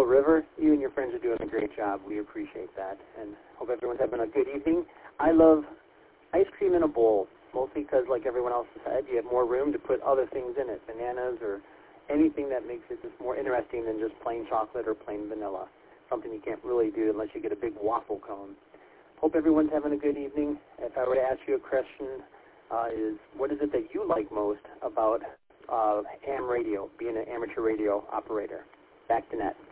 Mill River, you and your friends are doing a great job. We appreciate that, and hope everyone's having a good evening. I love ice cream in a bowl, mostly because, like everyone else said, you have more room to put other things in it, bananas or anything that makes it just more interesting than just plain chocolate or plain vanilla, something you can't really do unless you get a big waffle cone. Hope everyone's having a good evening. If I were to ask you a question, is what is it that you like most about ham radio, being an amateur radio operator? Back to net.